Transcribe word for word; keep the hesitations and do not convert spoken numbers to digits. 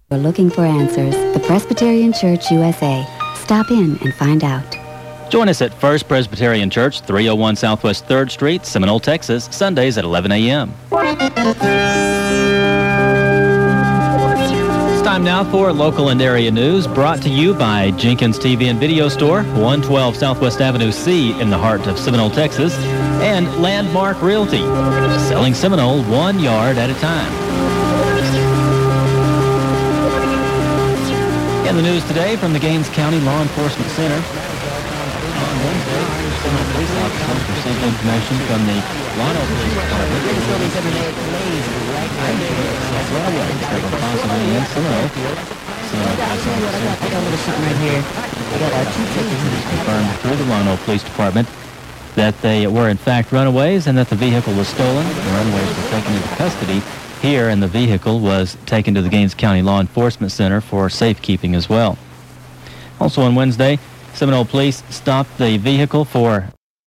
You're looking for answers. The Presbyterian Church U S A. Stop in and find out. Join us at First Presbyterian Church, three oh one Southwest third Street, Seminole, Texas, Sundays at eleven a m It's time now for local and area news, brought to you by Jenkins T V and Video Store, one twelve Southwest Avenue C in the heart of Seminole, Texas, and Landmark Realty, selling Seminole one yard at a time. In the news today from the Gaines County Law Enforcement Center. On Wednesday, Seminole police officers received information from the Lano Police Department. Several possibly in Seminole. Confirmed through the Lano Police Department that they were in fact runaways and that the vehicle was stolen. The runaways were taken into custody here, and the vehicle was taken to the Gaines County Law Enforcement Center for safekeeping as well. Also on Wednesday, Seminole police stopped the vehicle for